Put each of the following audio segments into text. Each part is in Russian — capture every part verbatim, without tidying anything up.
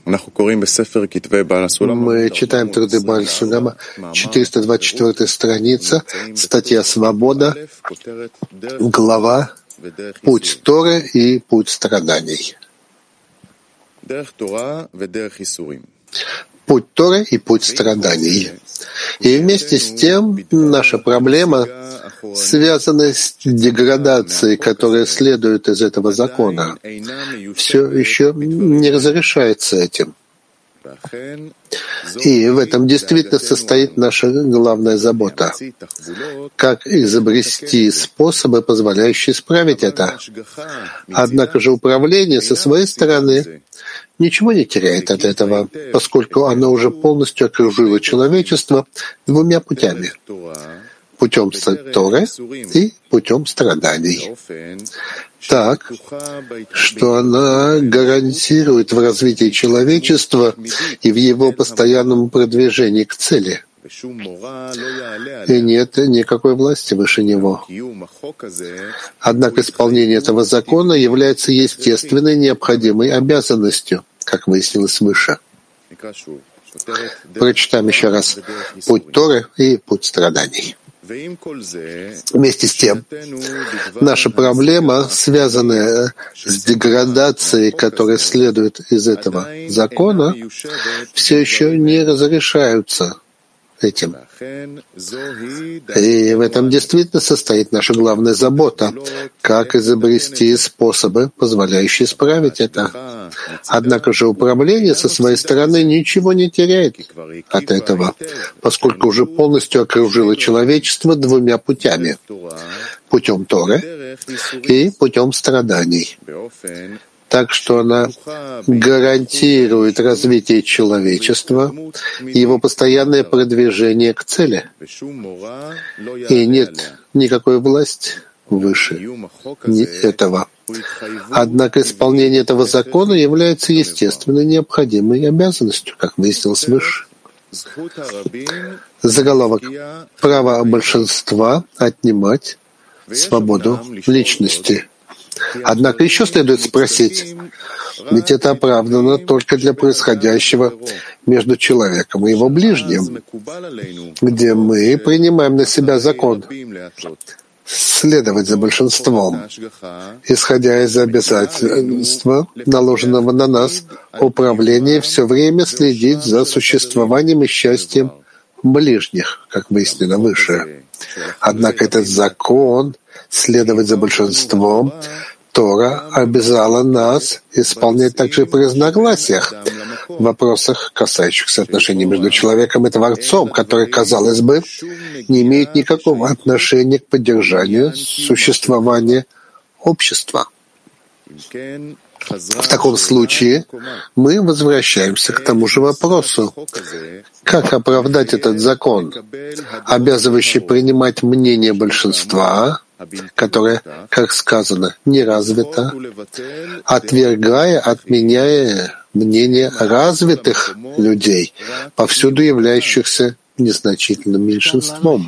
Мы читаем труды Бааль Сулама, четыреста двадцать четвёртая страница, статья «Свобода», глава «Путь Торы и путь страданий». Путь Торы и путь страданий. И вместе с тем наша проблема связана с деградацией, которая следует из этого закона, все еще не разрешается этим. И в этом действительно состоит наша главная забота. Как изобрести способы, позволяющие исправить это? Однако же управление со своей стороны ничего не теряет от этого, поскольку оно уже полностью окружило человечество двумя путями — путем Торы и путем страданий, так, что она гарантирует в развитии человечества и в его постоянном продвижении к цели. И нет никакой власти выше него. Однако исполнение этого закона является естественной необходимой обязанностью, как выяснилось выше. Прочитаем еще раз. Путь Торы и путь страданий. Вместе с тем, наша проблема, связанная с деградацией, которая следует из этого закона, все еще не разрешаются этим. И в этом действительно состоит наша главная забота, как изобрести способы, позволяющие исправить это. Однако же управление со своей стороны ничего не теряет от этого, поскольку уже полностью окружило человечество двумя путями — путем Торы и путем страданий. Так что она гарантирует развитие человечества и его постоянное продвижение к цели. И нет никакой власти выше этого. Однако исполнение этого закона является естественной необходимой обязанностью, как выяснилось выше. Заголовок: «Право большинства отнимать свободу личности». Однако еще следует спросить, ведь это оправдано только для происходящего между человеком и его ближним, где мы принимаем на себя закон следовать за большинством, исходя из обязательства, наложенного на нас, управление все время следить за существованием и счастьем ближних, как выяснено выше. Однако этот закон следовать за большинством Тора обязала нас исполнять также при разногласиях в вопросах, касающихся отношений между человеком и Творцом, которые, казалось бы, не имеют никакого отношения к поддержанию существования общества. В таком случае мы возвращаемся к тому же вопросу: как оправдать этот закон, обязывающий принимать мнение большинства, которое, как сказано, не развито, отвергая, отменяя мнение развитых людей, повсюду являющихся незначительным меньшинством?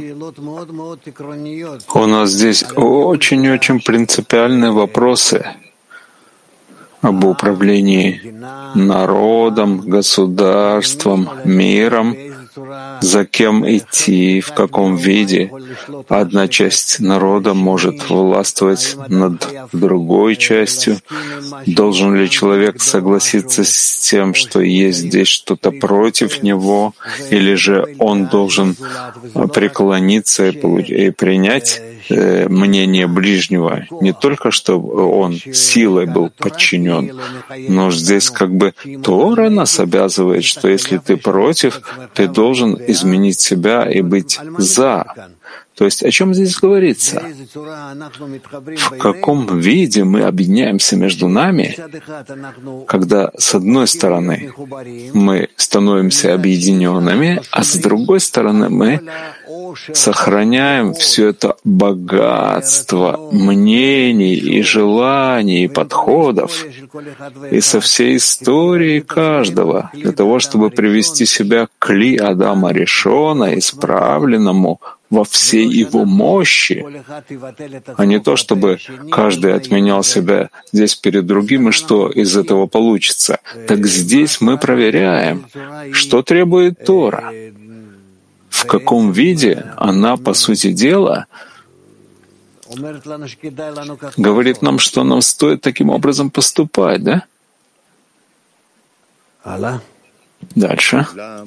У нас здесь очень-очень принципиальные вопросы об управлении народом, государством, миром, за кем идти, в каком виде. Одна часть народа может властвовать над другой частью. Должен ли человек согласиться с тем, что есть здесь что-то против него, или же он должен преклониться и принять мнение ближнего, не только чтобы он силой был подчинен, но здесь как бы Тора нас обязывает, что если ты против, ты должен изменить себя и быть «за». То есть о чем здесь говорится? В каком виде мы объединяемся между нами, когда с одной стороны мы становимся объединенными, а с другой стороны мы сохраняем все это богатство мнений и желаний и подходов и со всей истории каждого для того, чтобы привести себя к Кли Адама Ришона, исправленному во всей его мощи, а не то, чтобы каждый отменял себя здесь перед другим, и что из этого получится. Так здесь мы проверяем, что требует Тора, в каком виде она, по сути дела, говорит нам, что нам стоит таким образом поступать, да? Дальше.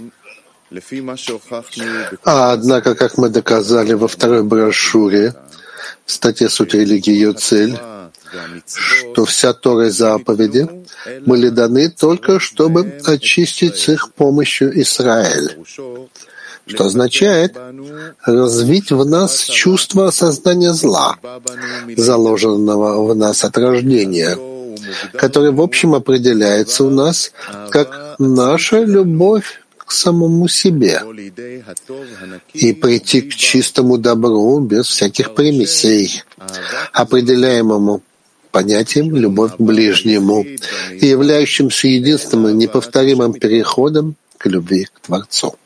А однако, как мы доказали во второй брошюре, в статье «Суть религии и ее цель», что вся Тора и заповеди были даны только, чтобы очистить с их помощью Израиль, что означает развить в нас чувство осознания зла, заложенного в нас от рождения, который в общем определяется у нас как наша любовь к самому себе, и прийти к чистому добру без всяких примесей, определяемому понятием «любовь к ближнему» и являющимся единственным и неповторимым переходом к любви к Творцу.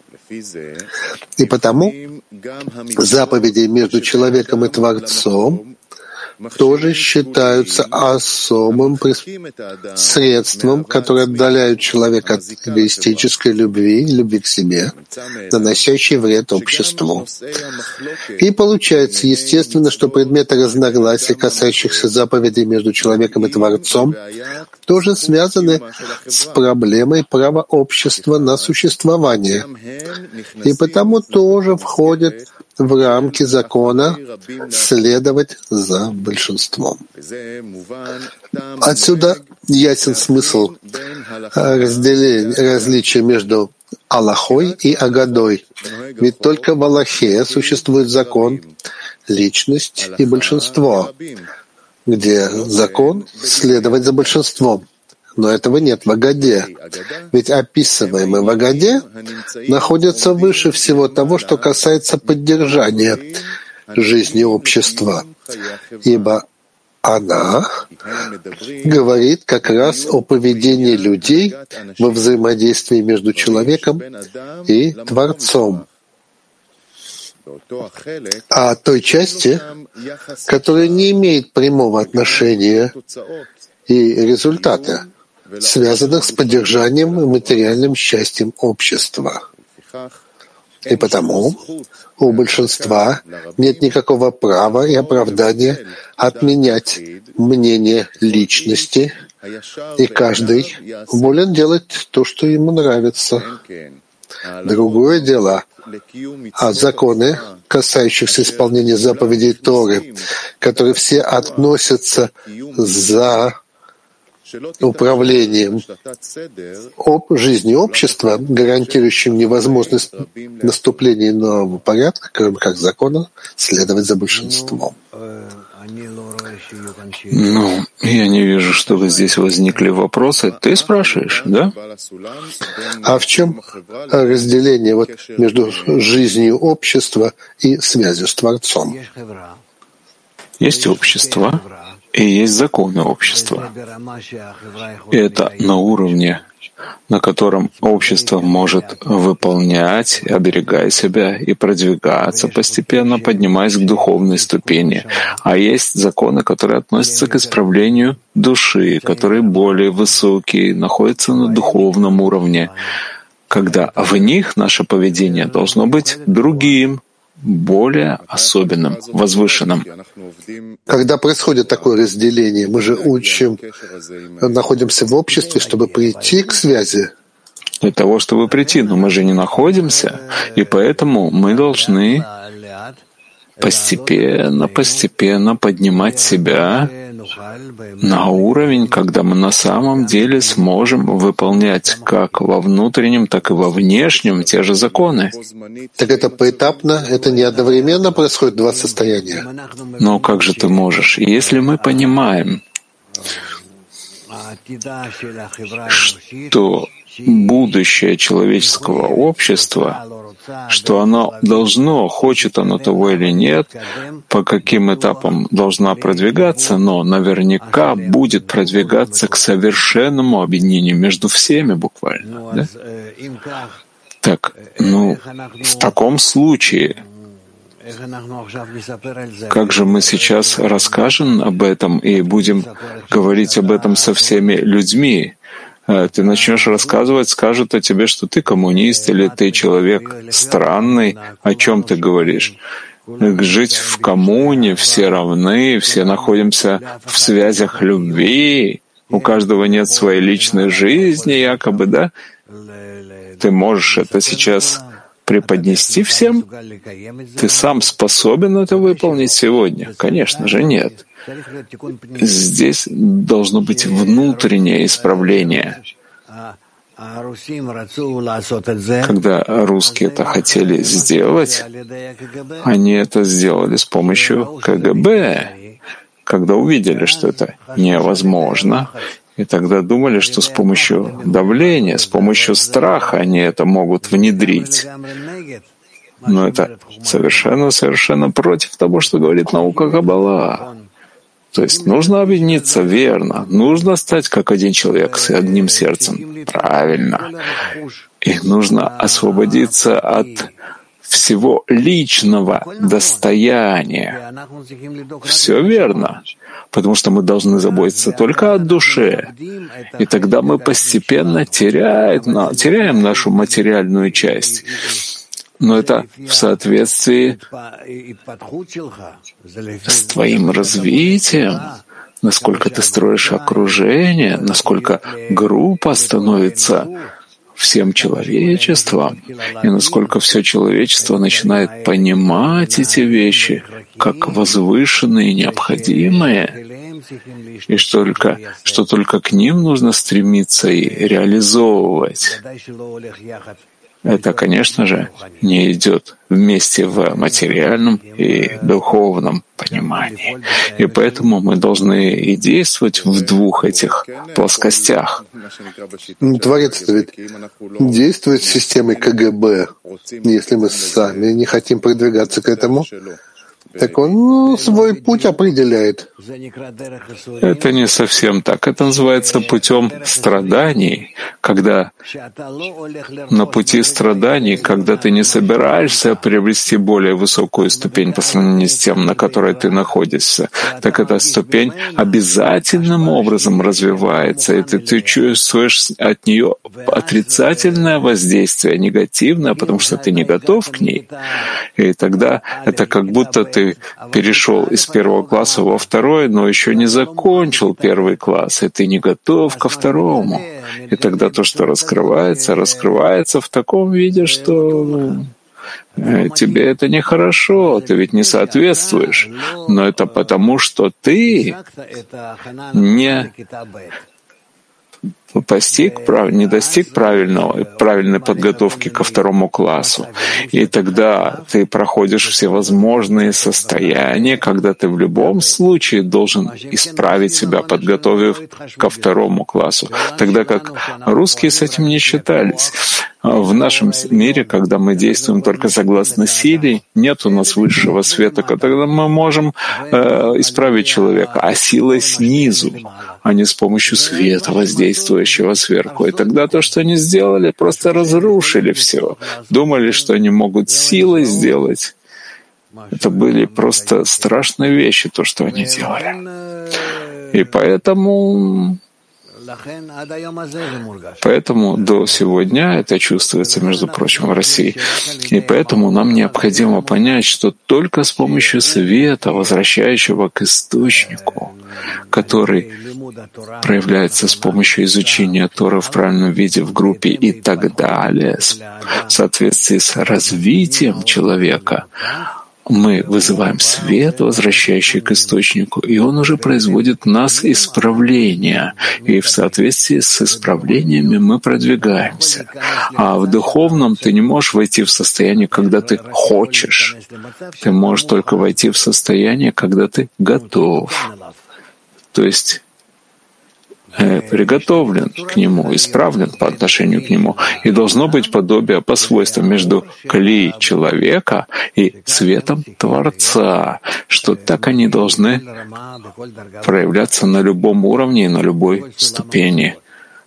И потому заповеди между человеком и Творцом тоже считаются особым средством, которое отдаляет человека от эгоистической любви, любви к себе, наносящей вред обществу. И получается, естественно, что предметы разногласий, касающихся заповедей между человеком и Творцом, тоже связаны с проблемой права общества на существование, и потому тоже входят в рамки закона следовать за большинством. Отсюда ясен смысл разделения, различия между Алахой и Агадой. Ведь только в Алахе существует закон, личность и большинство, где закон следовать за большинством. Но этого нет в Агаде. Ведь описываемый в Агаде находится выше всего того, что касается поддержания жизни общества. Ибо она говорит как раз о поведении людей во взаимодействии между человеком и Творцом. А той части, которая не имеет прямого отношения и результата, связанных с поддержанием и материальным счастьем общества. И потому у большинства нет никакого права и оправдания отменять мнение личности, и каждый волен делать то, что ему нравится. Другое дело, а законы, касающиеся исполнения заповедей Торы, которые все относятся за управлением об жизни общества, гарантирующим невозможность наступления нового порядка, кроме как закона, следовать за большинством. Ну, я не вижу, чтобы здесь возникли вопросы. Ты спрашиваешь, да? А в чем разделение вот между жизнью общества и связью с Творцом? Есть общество, и есть законы общества. И это на уровне, на котором общество может выполнять, оберегая себя и продвигаться постепенно, поднимаясь к духовной ступени. А есть законы, которые относятся к исправлению души, которые более высокие, находятся на духовном уровне, когда в них наше поведение должно быть другим, более особенным, возвышенным. Когда происходит такое разделение, мы же учим, находимся в обществе, чтобы прийти к связи. Для того, чтобы прийти, но мы же не находимся, и поэтому мы должны постепенно, постепенно поднимать себя на уровень, когда мы на самом деле сможем выполнять как во внутреннем, так и во внешнем те же законы. Так это поэтапно, это не одновременно происходит два состояния. Но как же ты можешь? Если мы понимаем, что будущее человеческого общества, что оно должно, хочет оно того или нет, по каким этапам должна продвигаться, но наверняка будет продвигаться к совершенному объединению между всеми буквально. Да? Так, ну, в таком случае, Как же мы сейчас расскажем об этом и будем говорить об этом со всеми людьми? Ты начнешь рассказывать, скажут о тебе, что ты коммунист или ты человек странный. О чем ты говоришь? Жить в коммуне, все равны, все находимся в связях любви, у каждого нет своей личной жизни, якобы, да? Ты можешь это сейчас преподнести всем? Ты сам способен это выполнить сегодня? Конечно же, нет. Здесь должно быть внутреннее исправление. Когда русские это хотели сделать, они это сделали с помощью КГБ, когда увидели, что это невозможно, и тогда думали, что с помощью давления, с помощью страха они это могут внедрить. Но это совершенно-совершенно против того, что говорит наука Каббала. То есть нужно объединиться верно, нужно стать как один человек с одним сердцем. Правильно. И нужно освободиться от всего личного достояния. Все верно. Потому что мы должны заботиться только о душе. И тогда мы постепенно теряем, теряем нашу материальную часть. Но это в соответствии с твоим развитием, насколько ты строишь окружение, насколько группа становится всем человечеством, и насколько все человечество начинает понимать эти вещи как возвышенные и необходимые, и что только, что только к ним нужно стремиться и реализовывать. Это, конечно же, не идет вместе в материальном и духовном понимании. И поэтому мы должны и действовать в двух этих плоскостях. Творец говорит, действовать с системой КГБ, если мы сами не хотим продвигаться к этому. Так он ну, свой путь определяет. Это не совсем так. Это называется путем страданий, когда на пути страданий, когда ты не собираешься приобрести более высокую ступень по сравнению с тем, на которой ты находишься, так эта ступень обязательным образом развивается, и ты, ты чувствуешь от нее отрицательное воздействие, негативное, потому что ты не готов к ней. И тогда это как будто ты перешел из первого класса во второй, но еще не закончил первый класс, и ты не готов ко второму. И тогда то, что раскрывается, раскрывается в таком виде, что тебе это нехорошо, ты ведь не соответствуешь. Но это потому, что ты не постиг, не достиг правильного, правильной подготовки ко второму классу. И тогда ты проходишь всевозможные состояния, когда ты в любом случае должен исправить себя, подготовив ко второму классу. Тогда как русские с этим не считались. В нашем мире, когда мы действуем только согласно силе, нет у нас высшего света, когда мы можем э, исправить человека, а силой снизу, а не с помощью света, воздействующего сверху. И тогда то, что они сделали, просто разрушили все. Думали, что они могут силой сделать. Это были просто страшные вещи, то, что они делали. И поэтому... Поэтому до сегодня это чувствуется, между прочим, в России. И поэтому нам необходимо понять, что только с помощью света, возвращающего к источнику, который проявляется с помощью изучения Торы в правильном виде в группе и так далее, в соответствии с развитием человека, мы вызываем свет, возвращающий к источнику, и он уже производит в нас исправление. И в соответствии с исправлениями мы продвигаемся. А в духовном ты не можешь войти в состояние, когда ты хочешь. Ты можешь только войти в состояние, когда ты готов. То есть приготовлен к нему, исправлен по отношению к нему. И должно быть подобие по свойствам между клей человека и светом Творца, что так они должны проявляться на любом уровне и на любой ступени.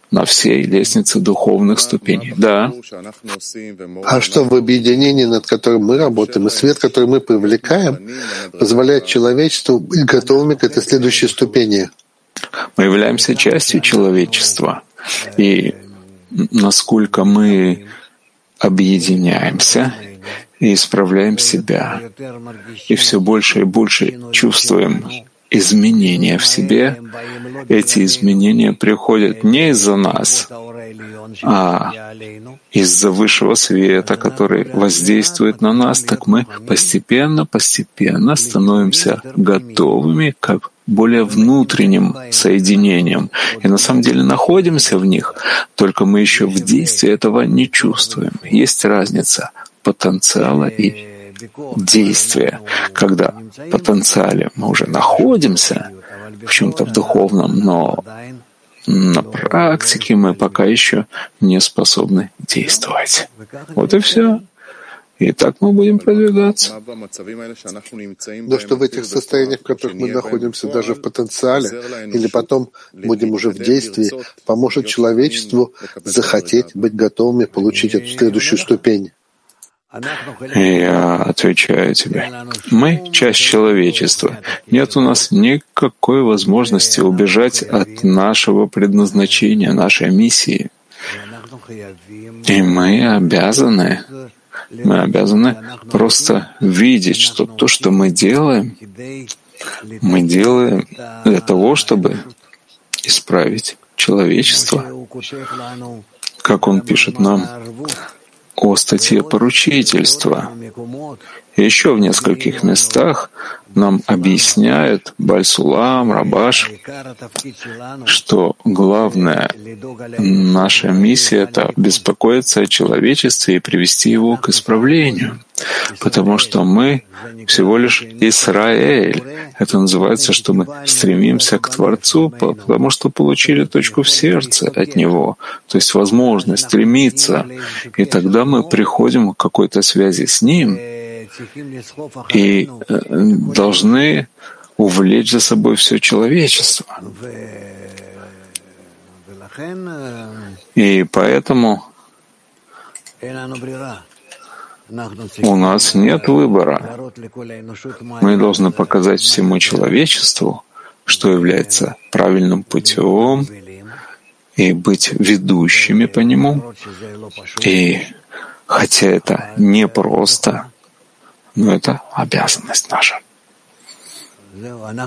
на всей лестнице духовных ступеней. Да. А что в объединении, над которым мы работаем, и свет, который мы привлекаем, позволяет человечеству быть готовыми к этой следующей ступени? Мы являемся частью человечества. И насколько мы объединяемся и исправляем себя, и все больше и больше чувствуем изменения в себе, эти изменения приходят не из-за нас, а из-за высшего света, который воздействует на нас, так мы постепенно, постепенно становимся готовыми к более внутренним соединениям. И на самом деле находимся в них, только мы еще в действии этого не чувствуем. Есть разница потенциала и действия. Когда в потенциале мы уже находимся в чем-то в духовном, но на практике мы пока еще не способны действовать. Вот и все. И так мы будем продвигаться. Но что в этих состояниях, в которых мы находимся даже в потенциале, или потом будем уже в действии, поможет человечеству захотеть быть готовыми получить эту следующую ступень? Я отвечаю тебе. Мы — часть человечества. Нет у нас никакой возможности убежать от нашего предназначения, нашей миссии. И мы обязаны, мы обязаны просто видеть, что то, что мы делаем, мы делаем для того, чтобы исправить человечество. Как он пишет нам о статье поручительства. И еще в нескольких местах нам объясняет Баль-Сулам, Рабаш, что главная наша миссия — это беспокоиться о человечестве и привести его к исправлению. Потому что мы всего лишь Исраэль. Это называется, что мы стремимся к Творцу, потому что получили точку в сердце от Него, то есть возможность стремиться. И тогда мы приходим к какой-то связи с Ним и должны увлечь за собой все человечество. И поэтому у нас нет выбора. Мы должны показать всему человечеству, что является правильным путем, и быть ведущими по нему. И хотя это непросто, но это обязанность наша. Да,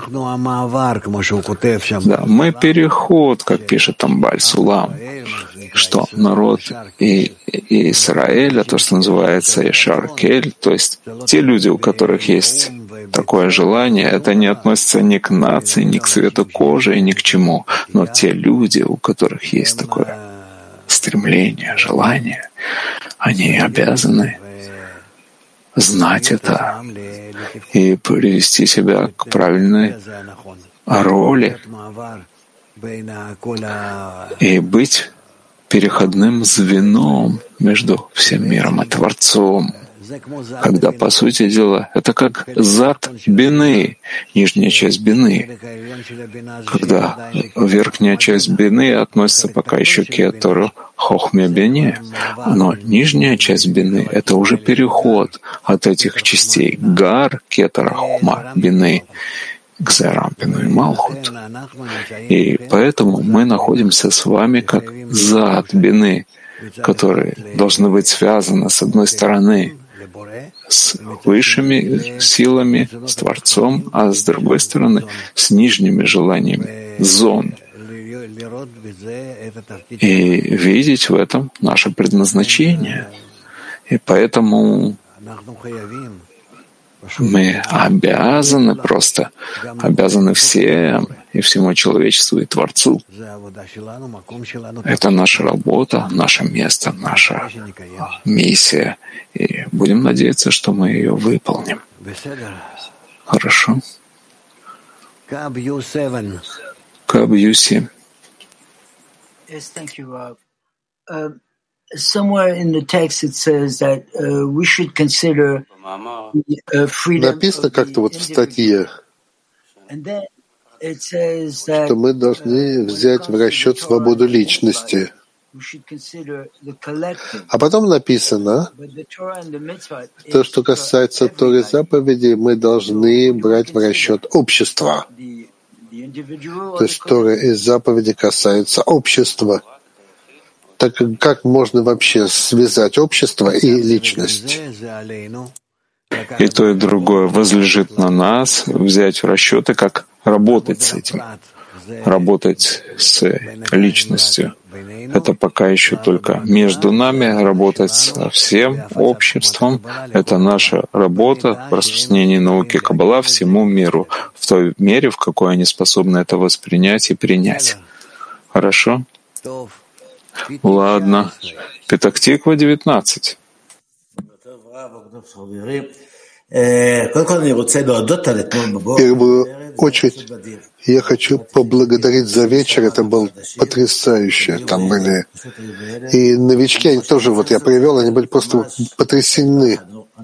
мы переход, как пишет там Баль-Сулам, что народ и, и Израиля, то, что называется Ишар-Кель, то есть те люди, у которых есть такое желание, это не относится ни к нации, ни к цвету кожи, ни к чему, но те люди, у которых есть такое стремление, желание, они обязаны знать это и привести себя к правильной роли и быть переходным звеном между всем миром и Творцом. Когда, по сути дела, это как зад бины, нижняя часть бины, когда верхняя часть бины относится пока еще к кетору хохме бине, но нижняя часть бины — это уже переход от этих частей гар, кетора, хохма, бины к зарампину и малхут. И поэтому мы находимся с вами как зад бины, которые должны быть связаны с одной стороны с высшими силами, с Творцом, а с другой стороны с нижними желаниями, зон. И видеть в этом наше предназначение. И поэтому мы обязаны просто, обязаны всем и всему человечеству и Творцу. Это наша работа, наше место, наша миссия. И будем надеяться, что мы ее выполним. Хорошо. Каб Ю семь. Yes, thank you, Rob. Uh, somewhere in the text it says that uh, we should consider uh, freedom. Написано как-то вот в статье, что мы должны взять в расчет свободу личности. А потом написано, то, что касается Торы заповедей, мы должны брать в расчет общество. То есть Торы и заповеди касаются общества. Так как можно вообще связать общество и личность? И то, и другое возлежит на нас взять в расчеты, как работать с этим, работать с личностью. Это пока еще только между нами, работать со всем обществом. Это наша работа в распространении науки Каббала всему миру, в той мере, в какой они способны это воспринять и принять. Хорошо? Ладно. Петах-Тиква, девятнадцать. В первую очередь я хочу поблагодарить за вечер. Это было потрясающе. Там были и новички, они тоже, вот я привел, они были просто потрясены.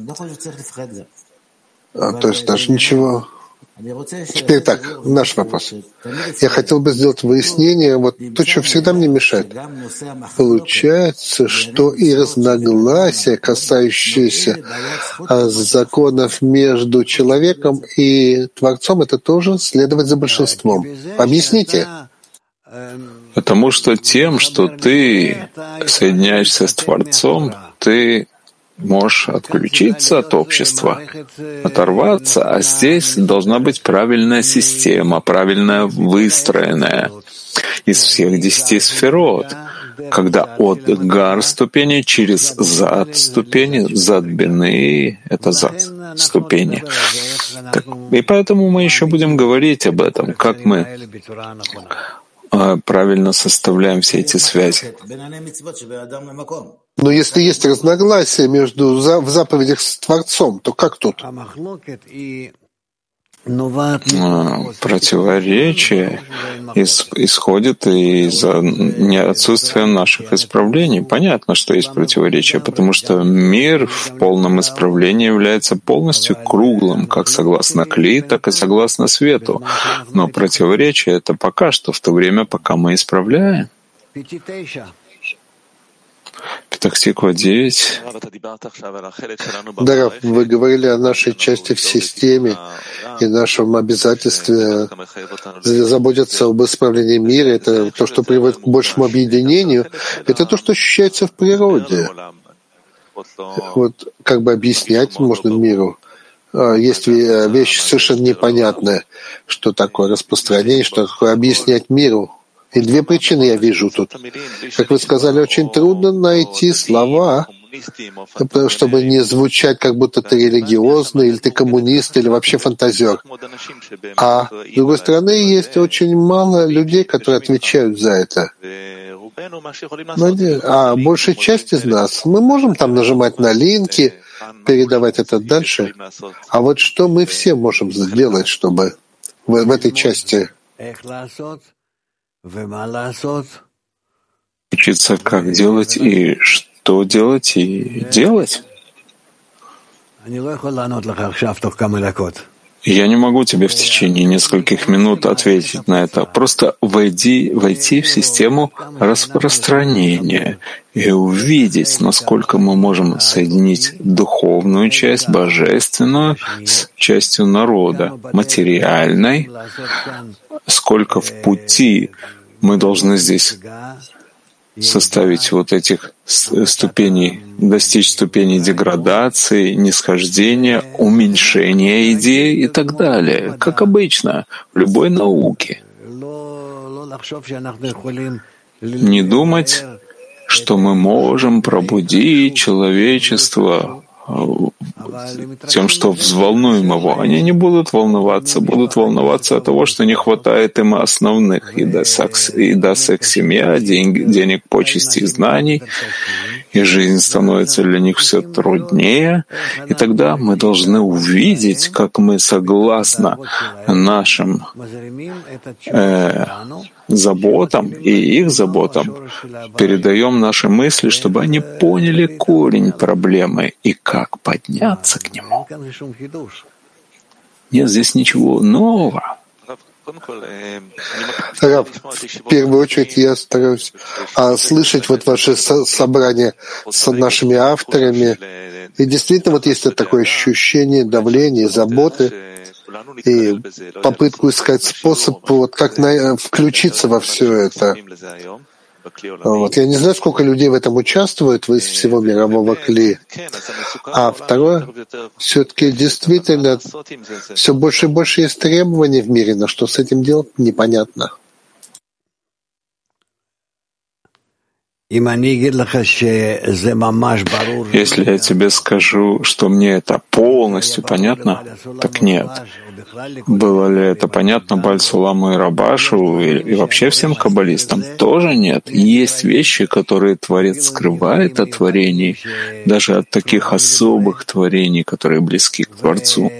А, то есть даже ничего. Теперь так, наш вопрос. Я хотел бы сделать выяснение, вот то, что всегда мне мешает. Получается, что и разногласия, касающиеся законов между человеком и Творцом, это тоже следовать за большинством. Объясните. Потому что тем, что ты соединяешься с Творцом, ты можешь отключиться от общества, оторваться, а здесь должна быть правильная система, правильно выстроенная из всех десяти сферот, когда от гар ступени через зад ступени, зад бины — это зад ступени. Так, и поэтому мы еще будем говорить об этом, как мы правильно составляем все эти связи. Но если есть разногласия между в заповедях с Творцом, то как тут? Противоречие исходит из отсутствия наших исправлений. Понятно, что есть противоречие, потому что мир в полном исправлении является полностью круглым, как согласно Кли, так и согласно свету. Но противоречие — это пока что, в то время, пока мы исправляем. Петах-Тиква девять. Да, вы говорили о нашей части в системе и нашем обязательстве заботиться об исправлении мира. Это то, что приводит к большему объединению. Это то, что ощущается в природе. Вот как бы объяснять можно миру. Есть вещь совершенно непонятная, что такое распространение, что такое объяснять миру. И две причины я вижу тут. Как вы сказали, очень трудно найти слова, чтобы не звучать, как будто ты религиозный, или ты коммунист, или вообще фантазер. А с другой стороны, есть очень мало людей, которые отвечают за это. А большая часть из нас, мы можем там нажимать на линки, передавать это дальше. А вот что мы все можем сделать, чтобы в, в этой части... Учиться, как делать и что делать и делать. Я не могу тебе в течение нескольких минут ответить на это. Просто войди, войти в систему распространения и увидеть, насколько мы можем соединить духовную часть, божественную, с частью народа, материальной, сколько в пути мы должны здесь составить вот этих ступеней, достичь ступеней деградации, нисхождения, уменьшения идей и так далее, как обычно в любой науке. Не думать, что мы можем пробудить человечество тем, что взволнуем его. Они не будут волноваться, будут волноваться от того, что не хватает им основных еда, секс, еда, секс, семья, денег, денег, почести и знаний, и жизнь становится для них все труднее. И тогда мы должны увидеть, как мы согласно нашим э, заботам и их заботам передаем наши мысли, чтобы они поняли корень проблемы и как подняться к нему. Нет здесь ничего нового. Рав, в первую очередь я стараюсь а, слышать вот ваши со- собрания с нашими авторами. И действительно вот есть вот такое ощущение давления, заботы и попытку искать способ, вот как на, включиться во все это. Вот. Я не знаю, сколько людей в этом участвует из всего мирового кли. А второе, все-таки действительно все больше и больше есть требований в мире, но что с этим делать, непонятно. Если я тебе скажу, что мне это полностью понятно, так нет. Было ли это понятно Баль-Суламу и Рабашу, и, и вообще всем каббалистам? Тоже нет. Есть вещи, которые Творец скрывает от творений, даже от таких особых творений, которые близки к Творцу.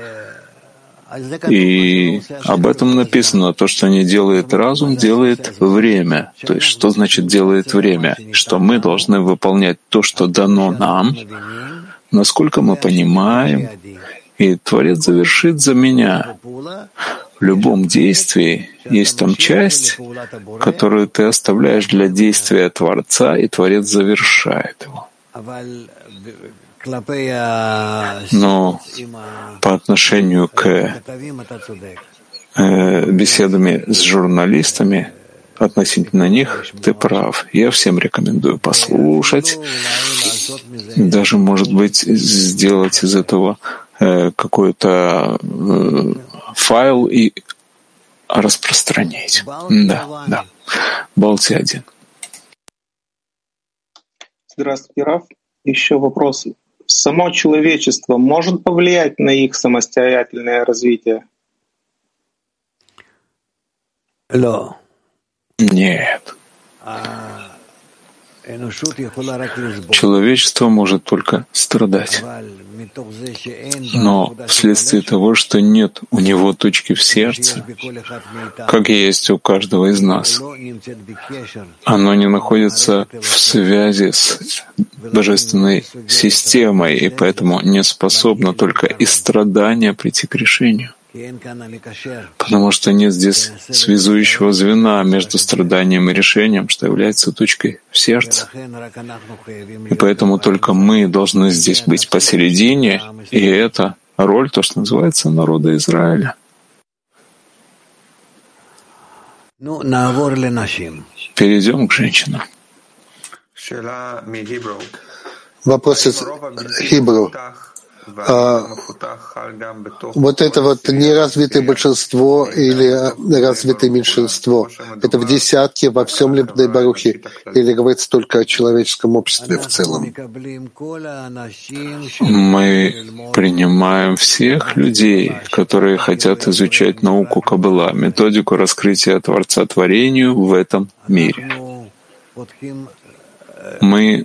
И об этом написано, то, что не делает разум, делает время. То есть, что значит делает время? Что мы должны выполнять то, что дано нам, насколько мы понимаем, и Творец завершит за меня. В любом действии есть там часть, которую ты оставляешь для действия Творца, и Творец завершает его. Но по отношению к э, беседами с журналистами, относительно них, ты прав. Я всем рекомендую послушать, даже, может быть, сделать из этого э, какой-то э, файл и распространить. Да, да. Балти один. Здравствуйте, Раф. Еще вопрос. Само человечество может повлиять на их самостоятельное развитие? Нет. Человечество может только страдать. Но вследствие того, что нет у него точки в сердце, как есть у каждого из нас, оно не находится в связи с божественной системой, и поэтому не способно только из страдания прийти к решению. Потому что нет здесь связующего звена между страданием и решением, что является точкой в сердце. И поэтому только мы должны здесь быть посередине, и это роль, то, что называется, народа Израиля. Перейдем к женщинам. Вопрос из Хибру. А, вот это вот неразвитое большинство или развитое меньшинство, это в десятке во всем Либней Барухи, или говорится только о человеческом обществе в целом? Мы принимаем всех людей, которые хотят изучать науку Каббала, методику раскрытия Творца творению в этом мире. Мы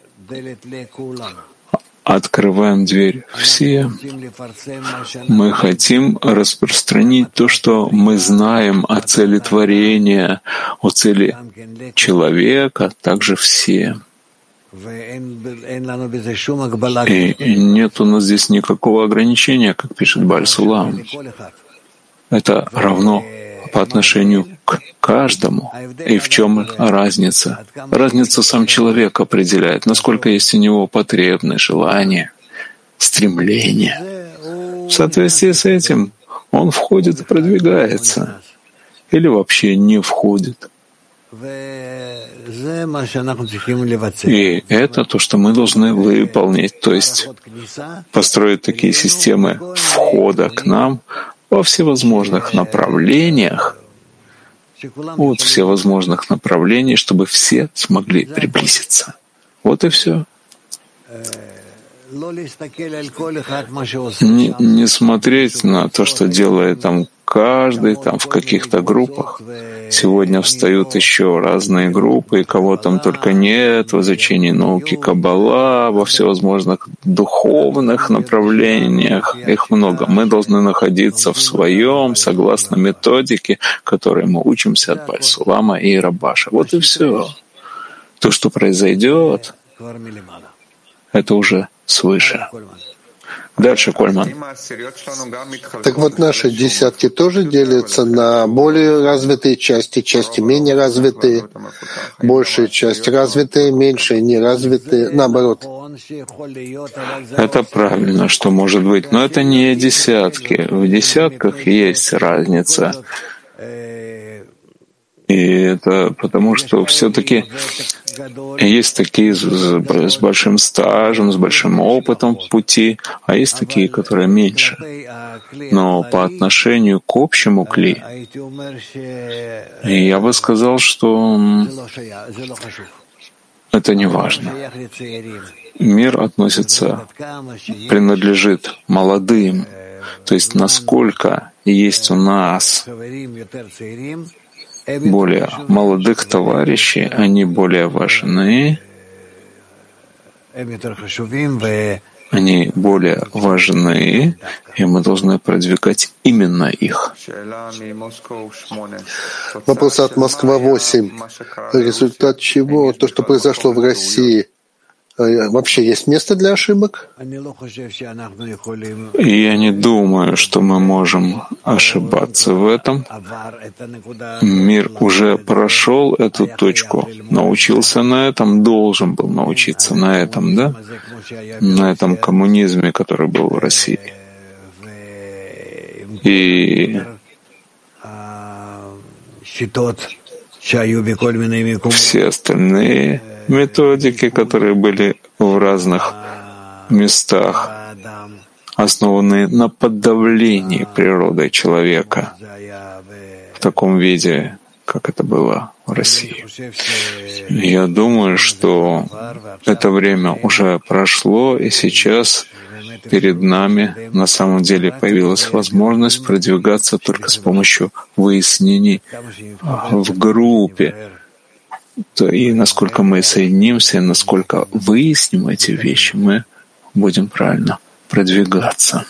открываем дверь всем. Мы хотим распространить то, что мы знаем о цели творения, о цели человека, также всем. И нет у нас здесь никакого ограничения, как пишет Баль-Сулам. Это равно по отношению к каждому. И в чем разница? Разницу сам человек определяет, насколько есть у него потребность, желание, стремление. В соответствии с этим он входит и продвигается, или вообще не входит. И это то, что мы должны выполнить, то есть построить такие системы входа к нам во всевозможных направлениях, от всевозможных направлений, чтобы все смогли приблизиться. Вот и все. Не, не смотреть на то, что делает там каждый, там в каких-то группах. Сегодня встают еще разные группы, и кого там только нет в изучении науки Каббала, во всевозможных духовных направлениях. Их много. Мы должны находиться в своем, согласно методике, которой мы учимся от Баль-Сулама и Рабаша. Вот и все. То, что произойдет, это уже свыше. Дальше, Кольман. Так вот, наши десятки тоже делятся на более развитые части, части менее развитые, большая часть развитые, меньшая неразвитые, наоборот. Это правильно, что может быть, но это не десятки. В десятках есть разница. И это потому, что все-таки есть такие с, с большим стажем, с большим опытом в пути, а есть такие, которые меньше. Но по отношению к общему кли, я бы сказал, что это не важно. Мир относится, принадлежит молодым, то есть насколько есть у нас более молодых товарищей, они более важны, они более важны, и мы должны продвигать именно их. Вопрос от Москва восемь. Результат чего? То, что произошло в России, вообще есть место для ошибок? И я не думаю, что мы можем ошибаться в этом. Мир уже прошел эту точку, научился на этом, должен был научиться на этом, да? На этом коммунизме, который был в России. И все остальные методики, которые были в разных местах, основанные на подавлении природой человека в таком виде, как это было в России. Я думаю, что это время уже прошло, и сейчас перед нами на самом деле появилась возможность продвигаться только с помощью выяснений в группе. И насколько мы соединимся, насколько выясним эти вещи, мы будем правильно продвигаться.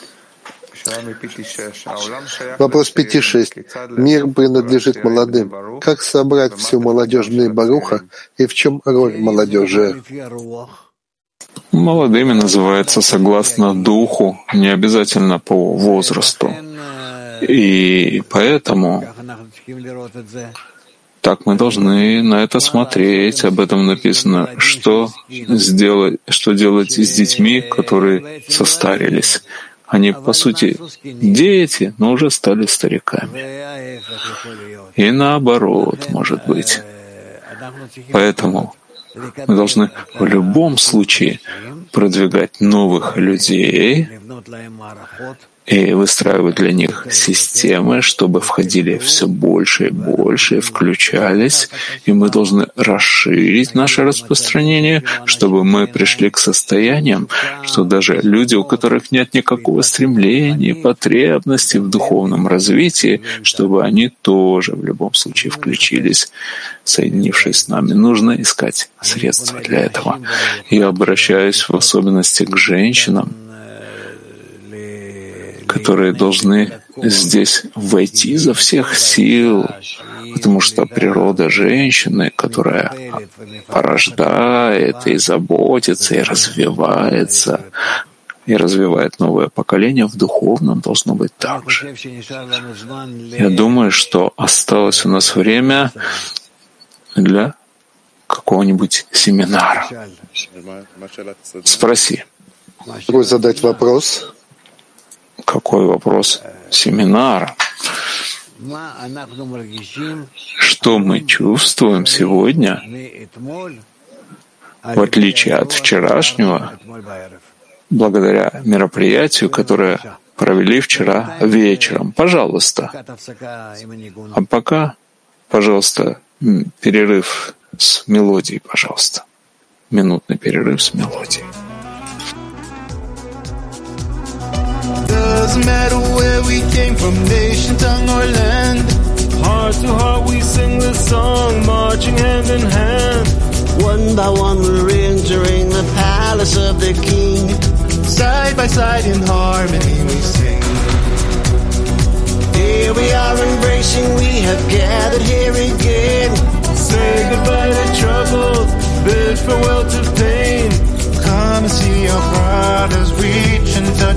Вопрос пять шесть. Мир принадлежит молодым. Как собрать всю молодежь Бней Баруха и в чем роль молодежи? Молодыми называется согласно духу, не обязательно по возрасту. И поэтому так мы должны на это смотреть. Об этом написано, что сделать, что делать с детьми, которые состарились. Они, по сути, дети, но уже стали стариками. И наоборот, может быть. Поэтому мы должны в любом случае продвигать новых людей и выстраивать для них системы, чтобы входили все больше и больше, включались, и мы должны расширить наше распространение, чтобы мы пришли к состояниям, что даже люди, у которых нет никакого стремления, потребности в духовном развитии, чтобы они тоже в любом случае включились, соединившись с нами. Нужно искать средства для этого. Я обращаюсь в особенности к женщинам, которые должны здесь войти изо всех сил, потому что природа женщины, которая порождает и заботится, и развивается, и развивает новое поколение, в духовном должно быть так же. Я думаю, что осталось у нас время для какого-нибудь семинара. Спроси. Могу задать вопрос? Какой вопрос? Семинар. Что мы чувствуем сегодня, в отличие от вчерашнего, благодаря мероприятию, которое провели вчера вечером? Пожалуйста. А пока, пожалуйста, перерыв с мелодией, пожалуйста. Минутный перерыв с мелодией. Doesn't matter where we came from, nation, tongue, or land. Heart to heart we sing this song, marching hand in hand. One by one we're entering the palace of the King. Side by side in harmony we sing. Here we are embracing, we have gathered here again. Say goodbye to trouble, bid farewell to pain. Come and see our brothers reach and touch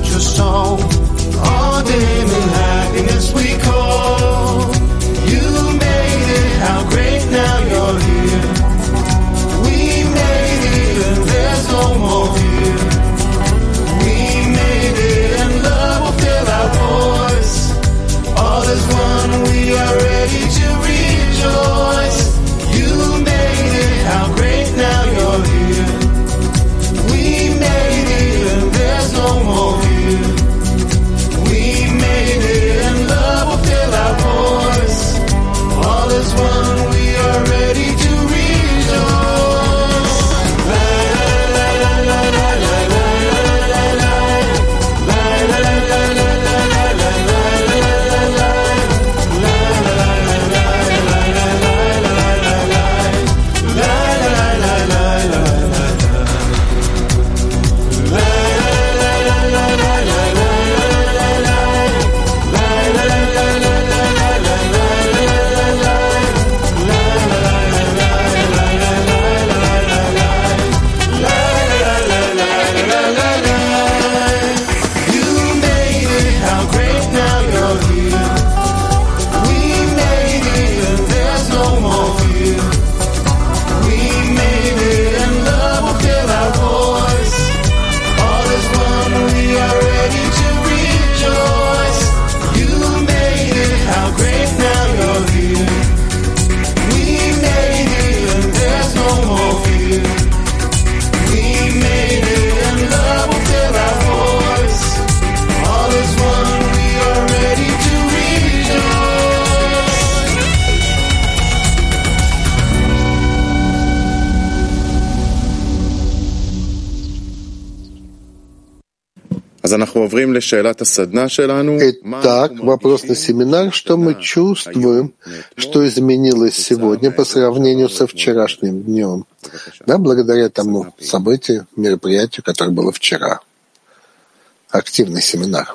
Итак, вопрос на семинар, что мы чувствуем, что изменилось сегодня по сравнению со вчерашним днем, да, благодаря тому событию, мероприятию, которое было вчера. Активный семинар.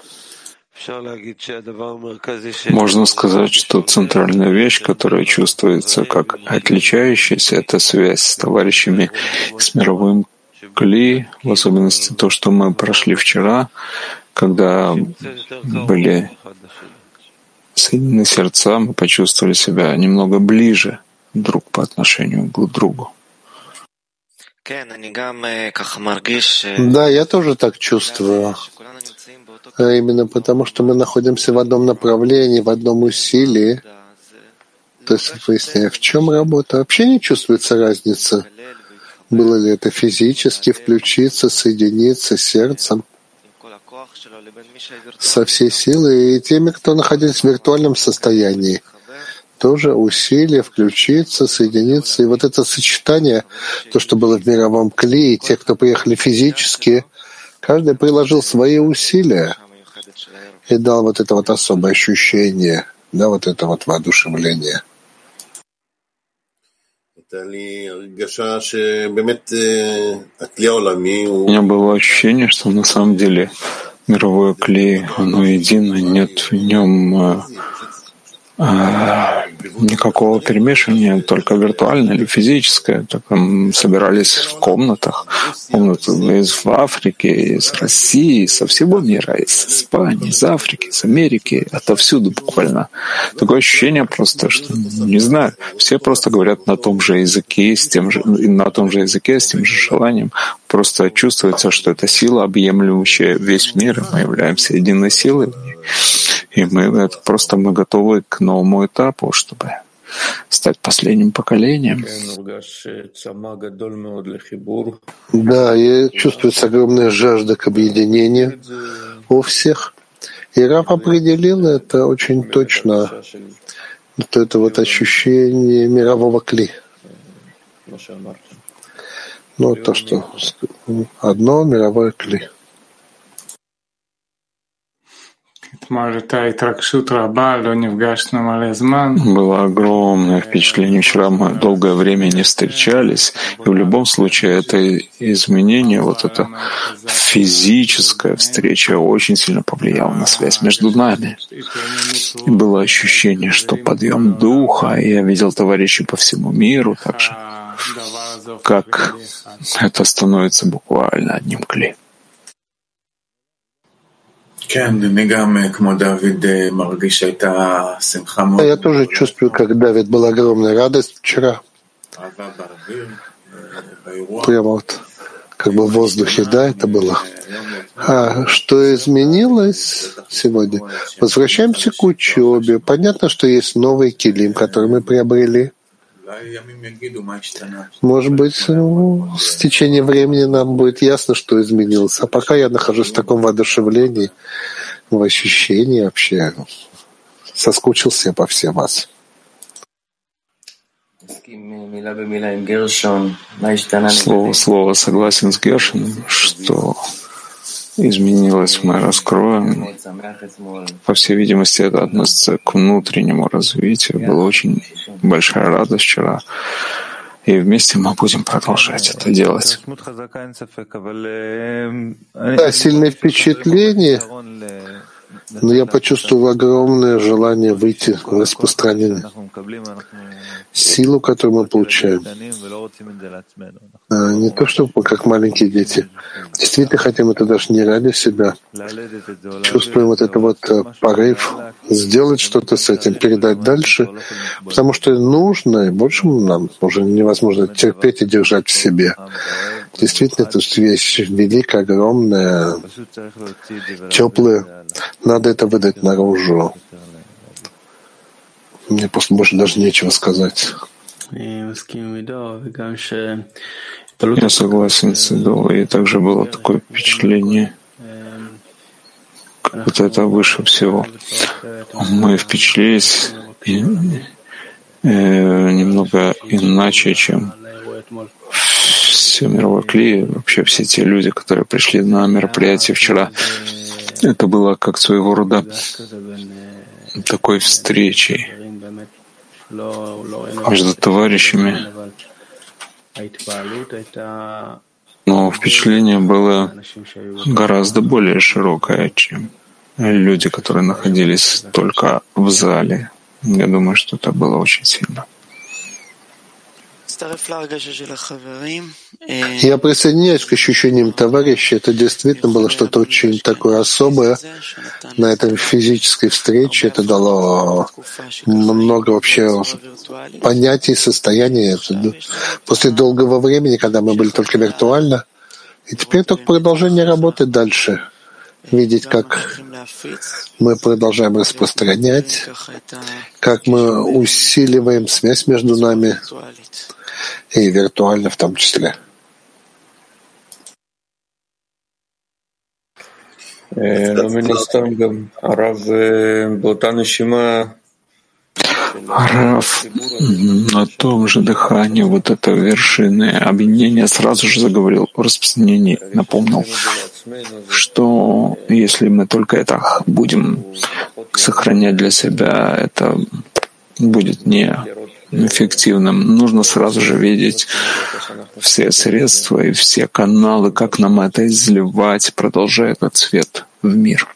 Можно сказать, что центральная вещь, которая чувствуется как отличающаяся, это связь с товарищами, с мировым кли, в особенности то, что мы прошли вчера, когда были соединены сердца, мы почувствовали себя немного ближе друг по отношению к другу. Да, я тоже так чувствую. А именно потому, что мы находимся в одном направлении, в одном усилии. То есть, выясняя, в чем работа, вообще не чувствуется разница. Было ли это физически включиться, соединиться с сердцем, со всей силой, и теми, кто находится в виртуальном состоянии. Тоже усилие включиться, соединиться. И вот это сочетание, то, что было в мировом кли, и те, кто приехали физически, каждый приложил свои усилия и дал вот это вот особое ощущение, да, вот это вот воодушевление. У меня было ощущение, что на самом деле мировое кли, оно едино, нет в нем А, никакого перемешивания, только виртуальное или физическое. Так, там собирались в комнатах, комнаты из Африки, из России, со всего мира, из Испании, из Африки, из Америки, отовсюду буквально. Такое ощущение просто, что, не знаю, все просто говорят на том же языке, с тем же, на том же языке, с тем же желанием. Просто чувствуется, что это сила, объемлющая весь мир, и мы являемся единой силой. И мы это просто мы готовы к новому этапу, чтобы стать последним поколением. Да, и чувствуется огромная жажда к объединению у всех. И Рав определил это очень точно. Вот это вот ощущение мирового кли. Ну, то, что одно мировое кли. Было огромное впечатление. Вчера мы долгое время не встречались. И в любом случае это изменение, вот эта физическая встреча очень сильно повлияла на связь между нами. И было ощущение, что подъем духа. И я видел товарищей по всему миру также, как это становится буквально одним кли. Я тоже чувствую, как Давид, была огромная радость вчера. Прямо вот как бы в воздухе, да, это было. А что изменилось сегодня? Возвращаемся к учебе. Понятно, что есть новый килим, который мы приобрели. Может быть, ну, с течением времени нам будет ясно, что изменилось. А пока я нахожусь в таком воодушевлении, в ощущении вообще. Соскучился я по всем вас. Слово в слово согласен с Гершином, что изменилось, мы раскроем. По всей видимости, это относится к внутреннему развитию. Была очень большая радость вчера. И вместе мы будем продолжать это делать. Да, сильное впечатление, но я почувствовал огромное желание выйти в распространение. Силу, которую мы получаем. А не то, что как маленькие дети. Действительно хотим это даже не ради себя. Чувствуем вот это вот порыв сделать что-то с этим, передать дальше, потому что нужно, и больше нам уже невозможно терпеть и держать в себе. Действительно, это вещь великая, огромная, теплая. Надо это выдать наружу. Мне просто больше даже нечего сказать. Я согласен с Идо, и также было такое впечатление, как будто это выше всего. Мы впечатлились и, э, немного иначе, чем все мировое кли, вообще все те люди, которые пришли на мероприятие вчера. Это было как своего рода такой встречей между товарищами. Но впечатление было гораздо более широкое, чем люди, которые находились только в зале. Я думаю, что это было очень сильно. Я присоединяюсь к ощущениям товарища. Это действительно было что-то очень такое особое на этой физической встрече. Это дало много вообще понятий, состояний. Это после долгого времени, когда мы были только виртуально, и теперь только продолжение работы дальше. Видеть, как мы продолжаем распространять, как мы усиливаем связь между нами, и виртуально в том числе. Рав на том же дыхании вот это вершины объединения сразу же заговорил о распространении, напомнил, что если мы только это будем сохранять для себя, это будет неэффективным. Нужно сразу же видеть все средства и все каналы, как нам это изливать, продолжая этот свет в мир.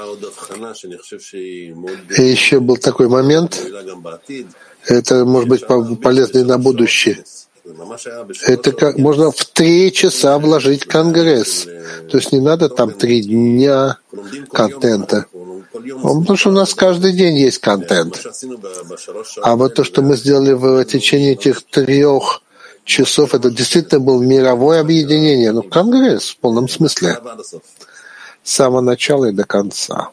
И еще был такой момент, это может быть полезно и на будущее. Это как можно в три часа вложить конгресс. То есть не надо там три дня контента. Потому что у нас каждый день есть контент. А вот то, что мы сделали в течение этих трех часов, это действительно было мировое объединение. Ну, конгресс в полном смысле. С самого начала и до конца.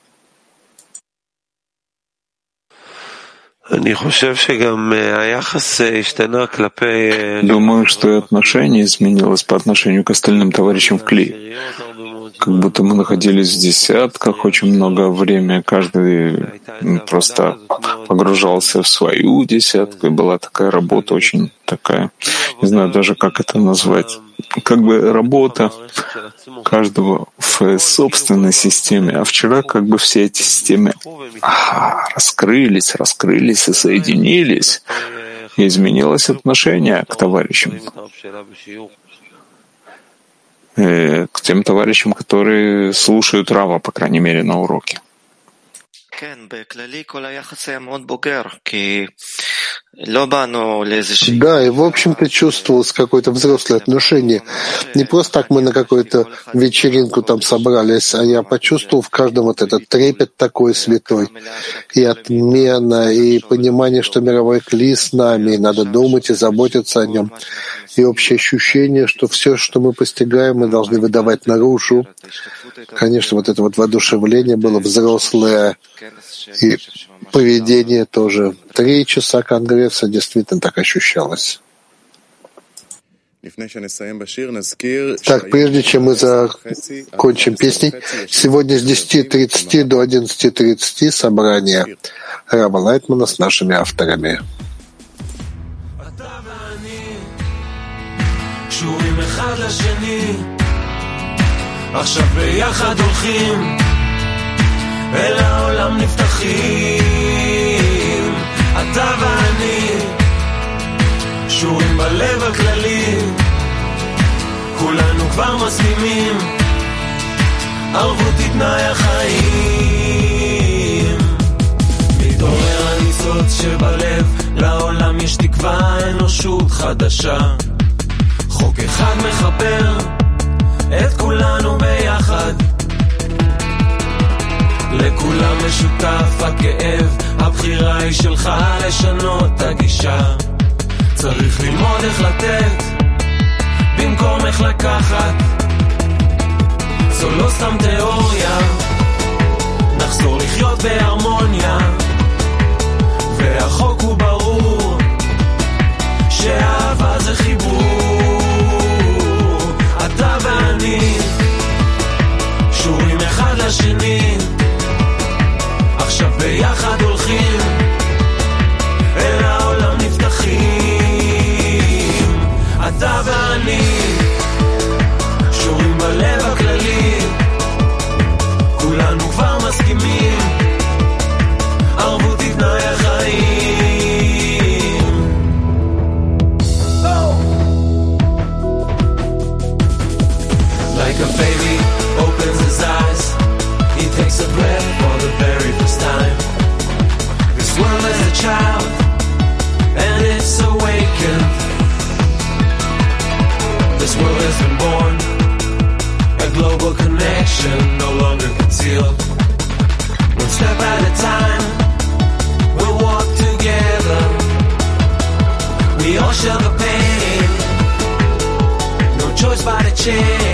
Думаю, что и отношение изменилось по отношению к остальным товарищам в Кли. Как будто мы находились в десятках очень много времени, каждый просто погружался в свою десятку, и была такая работа очень такая, не знаю даже, как это назвать, как бы работа каждого в собственной системе, а вчера как бы все эти системы ага, раскрылись, раскрылись и соединились, и изменилось отношение к товарищам. К тем товарищам, которые слушают Рава, по крайней мере, на уроке. Да, и в общем-то чувствовалось какое-то взрослое отношение. Не просто так мы на какую-то вечеринку там собрались, а я почувствовал в каждом вот этот трепет такой святой, и отмена, и понимание, что мировой Кли с нами, и надо думать и заботиться о нем, и общее ощущение, что все, что мы постигаем, мы должны выдавать наружу. Конечно, вот это вот воодушевление было взрослое, и поведение тоже. Три часа конгресса действительно так ощущалось. Так, прежде чем мы закончим песней, сегодня с десяти тридцати до одиннадцати тридцати собрание Рава Лайтмана с нашими авторами. עכשיו ביחד הולכים אל העולם נפתחים אתה ואני שורים בלב הכללי כולנו כבר מסכימים ערבות היא תנאי החיים מתעורר הניצוץ שבלב לעולם יש תקווה אנושות חדשה חוק אחד מחבר את כולנו ביחד לכולם משותף הכאב הבחירה היא שלך לשנות את הגישה צריך ללמוד איך לתת במקום איך לקחת זו לא סתם תיאוריה נחזור לחיות בהרמוניה והחוק הוא ברור שהאהבה זה חיבור a baby opens his eyes, he takes a breath for the very first time. This world is a child, and it's awakened. This world has been born, a global connection no longer concealed. One step at a time, we'll walk together. We all share the pain, no choice but to change.